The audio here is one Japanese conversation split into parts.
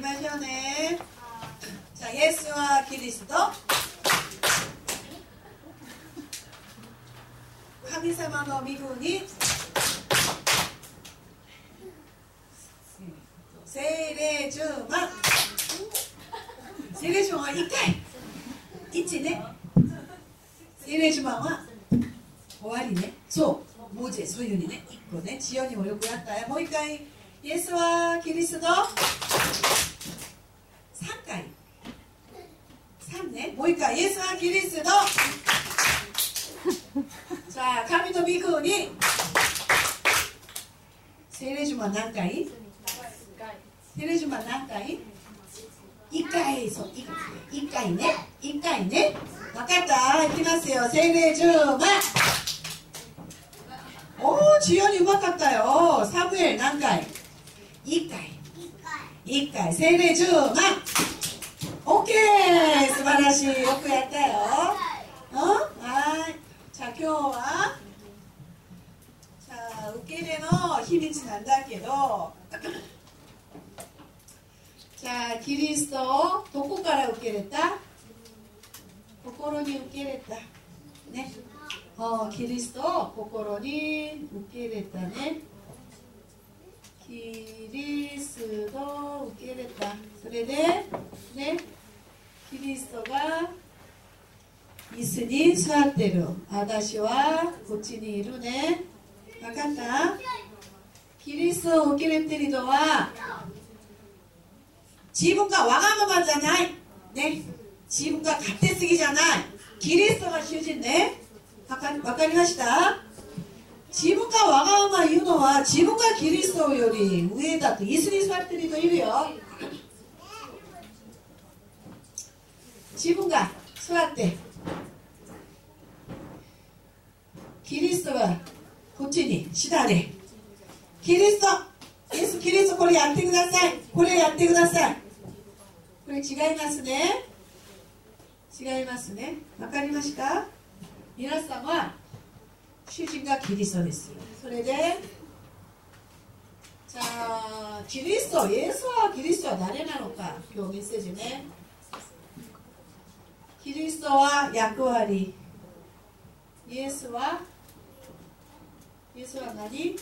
ましょうね。じゃあイエスはキリスト、神様の御子に聖霊充満。聖霊充満は1回1ね。聖霊充満は終わりね。そう文字そういうふうにね、1個ね、千代にもよくやったよ。もう1回イエスはキリスト、3回3ね。もう1回イエスはキリスト。じゃあ神の御子に聖霊充満何回？聖霊充満何回？1回。そう1回ね。1回ね。分かった。いきますよ。聖霊充満。おー、千代にうまかったよ。サムエル何回？1回。1回。聖霊充満。オッケー、素晴らしい。よくやったよ。はい。じゃあ今日は受け入れの秘密なんだけど、じゃあキリストをどこから受け入れた？心に受け入れたね。キリストを心に受け入れたね。キリストを受け入れた。それでね、キリストが椅子に座ってる。私はこっちにいるね。分かった？キリストを受け入れてるのは自分がわがままじゃないね。自分が勝手すぎじゃない。キリストが主人ね。わかりました？自分がわがまま言うのは自分がキリストより上だって椅子に座ってる人いるよ。自分が座ってキリストはこっちに下でキリスト、イエスキリストこれやってください。これやってください。これ違いますね。違いますね。わかりました？皆さんは主人がキリストですよ。それでじゃあキリスト、イエスはキリストは誰なのか。今日メッセージね。キリストは役割。イエスは何？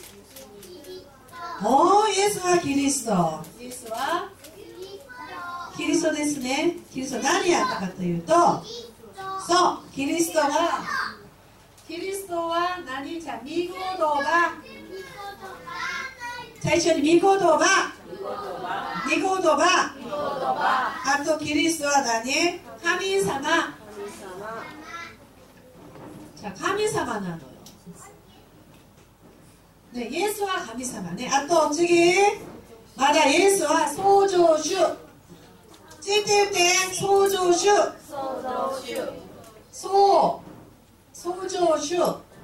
おー、イエスはキリスト。イエスはキリストですね。キリスト何やったかというと、そう、キリストは何？じゃあ見事ば。最初に見事ば。あとキリストは何？神様。じゃあ神様なのよ。ね、イエスは神様ね。あと次、まだイエスは創造主。ついて言って、創造主。創造主。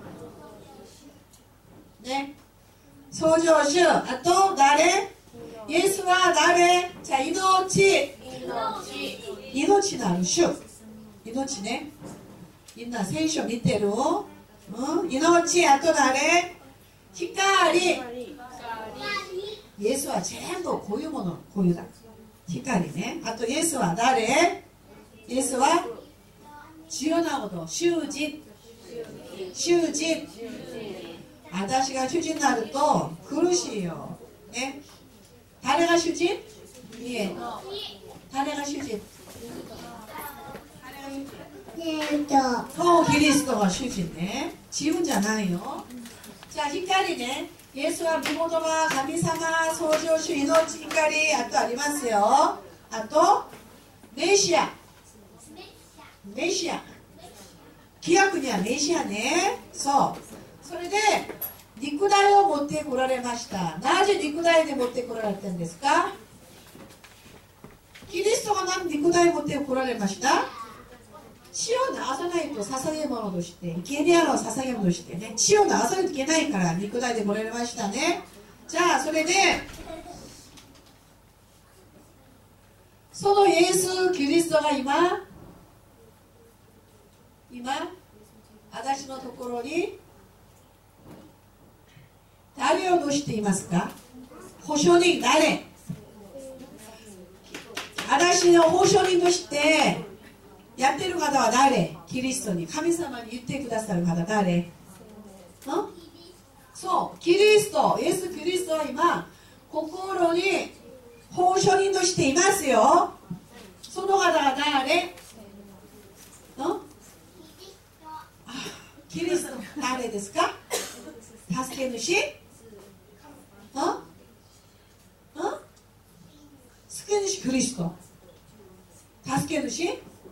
ね。創造主。あと誰？イエスは誰？じゃあ命なる主。命ね。みんな聖書見てる？命。あと誰？光。イエスは全部こういうもの、こういうだ。光ね。あとイエスは誰？イエスは重要なこと、主人。私が主人になると苦しいよ。ね。誰が主人？いえ。誰が主人？そう、キリストが主人ね。自分じゃないよ。じゃあ光ね。イエスは身元が神様、創造主、命、光。あとありますよ。あとメシア。規約にはメシアね。そう。それで肉体を持ってこられました。なぜ肉体で持ってこられてるんですか？キリストが何で肉体を持ってこられました？血を流さないと捧げ物として、生贄の捧げ物としてね、血を流さないといけないから肉体でもられましたね。じゃあそれでそのイエス・キリストが今私のところに誰を乗していますか？保証人誰？ 私の保証人としてやってる方は誰？キリストに、神様に言ってくださる方誰？ん？そう、キリスト、イエス・キリストは今心に保証人としていますよ。その方が誰？ん？キリスト誰ですか？助け主？救い主キリスト。助け主？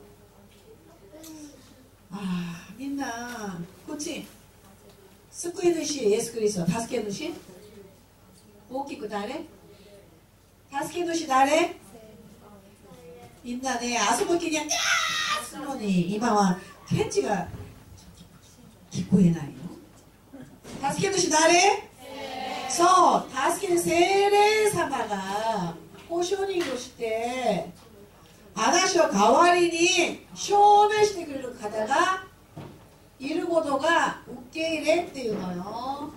みんなこっち。救い主イエス・キリスト。助け主？大きく誰？助け主誰？みんなね、遊ぶ気にはキャーするのに、今は返事が聞こえないの。助け主誰？そう、助け主聖霊様が保証人として私を代わりに証明してくれる方がいることが受け入れっていうのよ。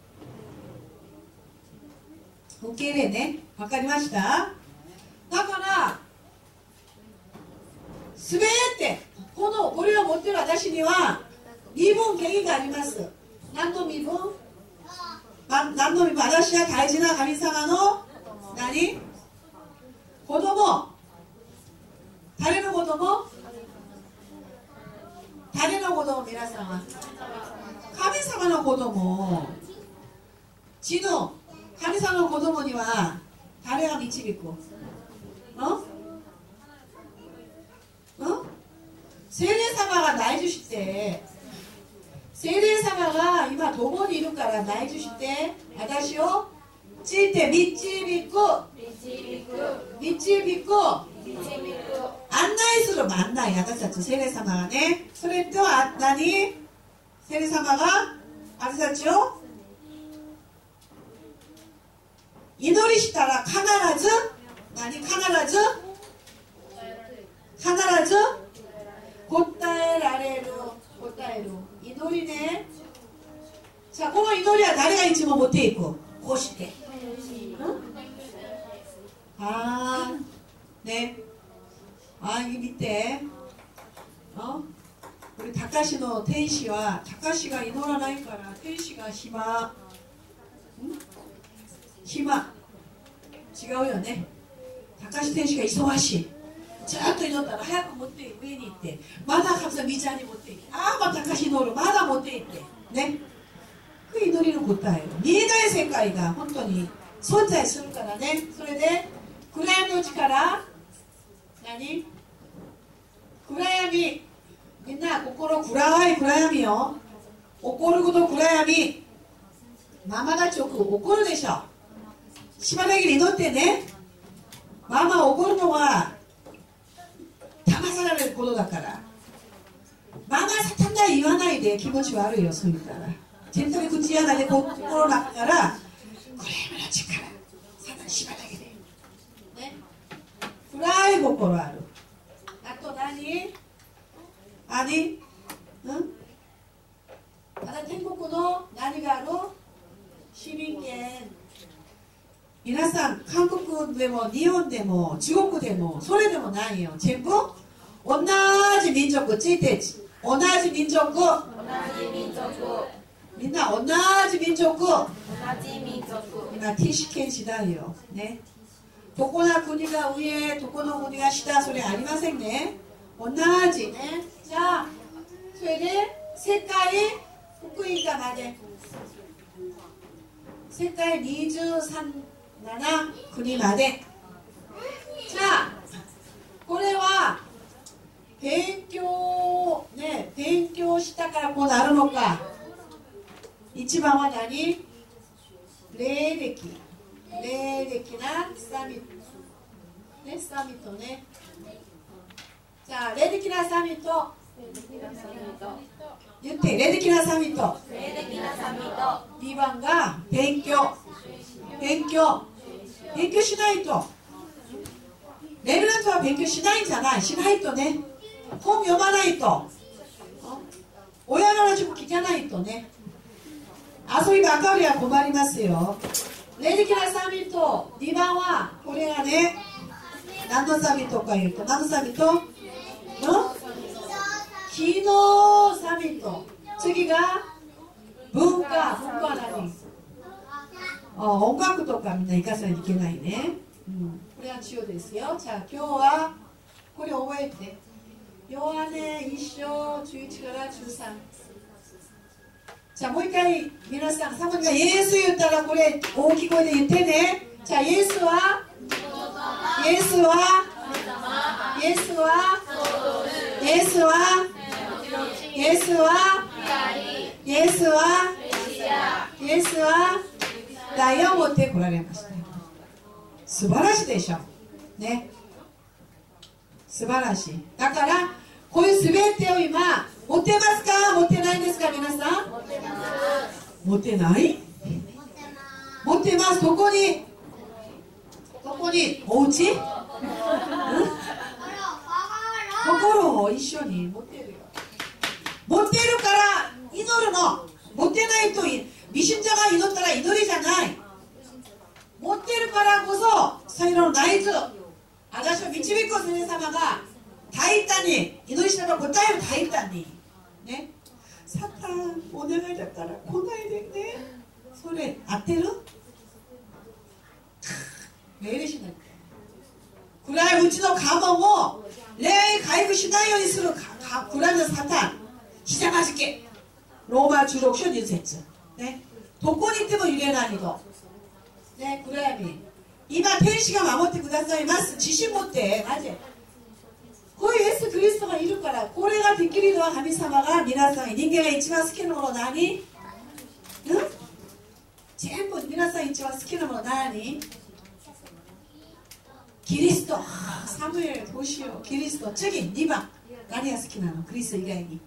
受け入れね、わかりました？だからすべてこれを持ってる私には身分権威があります。何の身分？何の身分？私は大事な神様の何？子供。誰の子供？誰の子供？皆さんは神様の子供。地の神様の子供には誰が導く？聖霊様が内住して、聖霊様が今どこにいるから内住して私をついて導く案内する。案内、私たち聖霊様がね、それとは何？聖霊様が私たちを祈りしたら必ず答えられる。祈りね。さあ、この祈りは誰がいつも持っていく？こうしてね、見て、これ高志の天使は、高志が祈らないから天使が暇違うよね。高志天使が忙しい。ずっと祈ったら早く持って上に行って、まだ神様水に持っていって、また高志祈る、まだ持っていってね。祈りの答え、見えない世界が本当に存在するからね。それで暗闇の力、暗闇、みんな心暗闇よ。怒ること暗闇。ママたちよく怒るでしょ。しばらく祈ってね。ママ怒るのは騙されることだから。ママサタンだ言わないで、気持ち悪いよ。そう言ったら絶対口やないで心の中から暗闇の力、サタンしばらくでね。暗い心ある。あと何？まだ天国の何がある？市民権。皆さん、韓国でも日本でも中国でもそれでもないよ。全部同じ民族ついて、同じ民族、みんな同じ民族、みんな知識権次第よね。どこの国が上、どこの国が下、それありませんね。同じね。じゃあそれで世界福音化まで、世界27国まで。じゃあこれは勉強したからこうなるのか。一番は何？霊的なサミットね。サミットね。じゃあ霊的なサミット言って。霊的なサミット。2番が勉強しないと。レベラントは勉強しないんじゃない。しないとね。本読まないと。親の話も聞かないとね。遊びばかりは困りますよ。霊的なサミット2番はこれがね、 何のサミットか言うと、何のサミット？昨日サミット。次が文化は何？音楽とかみんな生かさないといけないね。これは中ですよ。じゃあ今日はこれ覚えて。ヨハネ1章11から13。じゃあもう一回皆さん、サモニがイエス言ったらこれ大きい声で言ってね。じゃあイエスはイエスはイエスはイエスはイエスはイエスはイエスはダイヤを持ってこられました。素晴らしいでしょね。素晴らしい。だからこういう全てを今持ってますか？持ってないですか？皆さん持ってない？持ってます。どこにお家？心を一緒に持ってるよ。持ってるから祈るの。持ってないと未信者が祈ったら祈りじゃない。持ってるからこそそれの内図、私を導く先生様が大胆に祈りしたら答える。大胆にね。サタンお願いだから来ないでね。それ合ってる？命令しない。暗いうちのカモを霊回復しないようにする暗いのサタン、ひざまじけ。ローマ16章2節ね。どこに行っても揺れないのね。暗闇、今天使が守ってくださいます。自信持って。なぜこういうイエス・キリストがいるから。これができるのは神様が皆さんに。人間が一番好きなもの何？全部皆さん一番好きなもの何？キリスト。サムエルどうしよう。キリスト。次2番何が好きなの？キリスト以外に。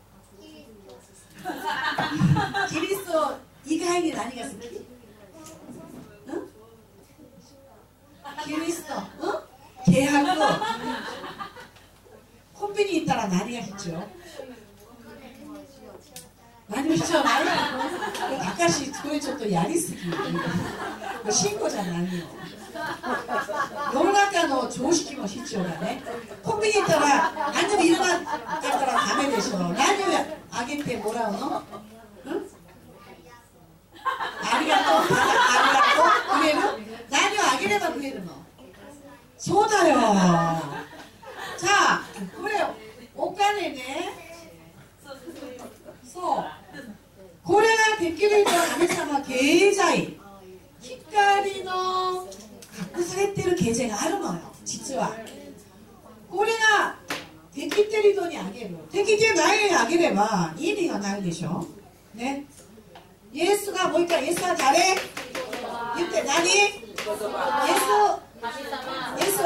キリスト以外に何が好き？キリスト、契約。コンビニ行ったら何が必要？何も必要ないよ。高橋これちょっとやりすぎ。信仰じゃないよ。世の中の常識も必要だね。コンビニ行ったら何でもいらなかったらダメでしょ。何をあげてもらうの？ありがとう。ありがとう。くれる？何をあげればくれるの？そうだよ。じゃあこれお金ね。そうこれができると神様経済、光の隠されている経済があるのよ。実はこれができてる人にあげる。できてない人にあげれば意味がないでしょね。イエスがもう一回、イエスは誰？言って何？イエス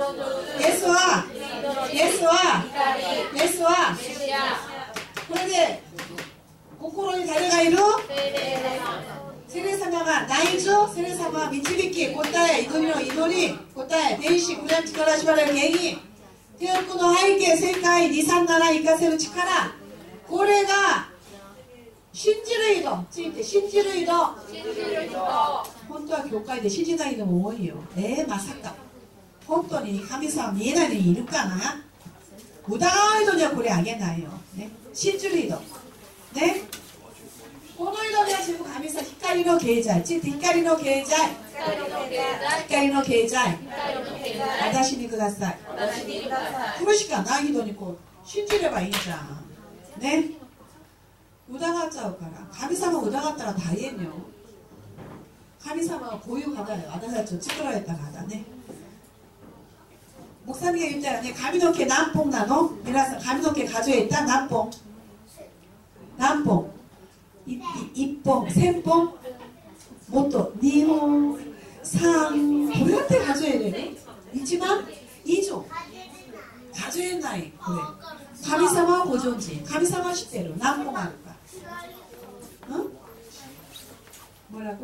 はこれで心に誰がいる？聖霊様が内助、聖霊様が導き、答え、祈りの祈り、答え、天使、クランチから縛られる原因、天国の背景、世界、237生かせる力、これが信じる人、ついて信じる人。本当は教会で信じない人も多いよ。まさか本当に神様見えない人いるかな？疑う人にはこれあげないよ、ね、信じる人ね。この人には自分神様光の経済、ついて光の経済、光の経済、私にください。これしかない人にこう信じればいいじゃんね。疑っちゃうから。神様を疑ったら大変よ。神様はこういう方よ。私たちを作られた方ね。목사님が言ったらね、髪の毛何本なの？皆さん髪の毛数えた？何本？何本？1本、1000本、もっと2本、3、どうやって数えれる？1万以上数えない。これ神様はご存知。神様は知ってる。何本あるか。뭐라고?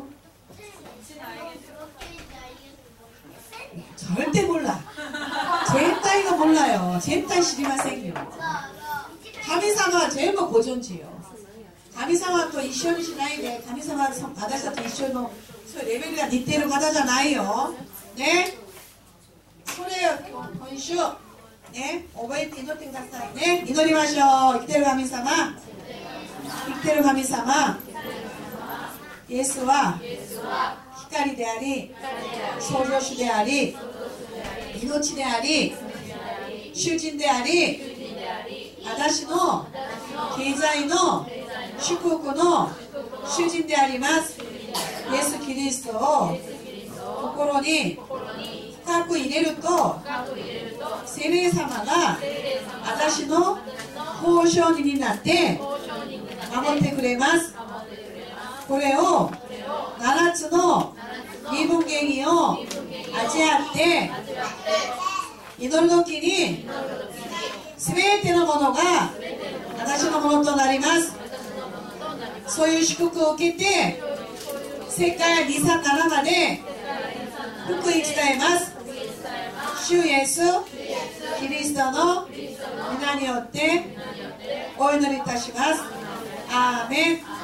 절대 몰라. 젠따이가 몰라요. 젠따이 시리마생이요. 가미사마 제일 고존지요. 가미사마 또一緒にしないで、神様私たち一緒のそういうレベルが似てる方じゃないよ。ね。 これを今週ね、覚えて祈ってくださいね。祈りましょう。生きてる神様、生きてる神様、イエスは光であり、創造主であり、命であり、主人であり、私の経済の祝福の主人であります。イエス・キリストを心に深く入れると、聖霊様が私の保証人になって守ってくれます。これを7つの身分原因を味わって祈るときに全てのものが私のものとなります。そういう祝福を受けて世界237まで福音伝えます。主イエスキリストの皆によってお祈りいたします。アーメン。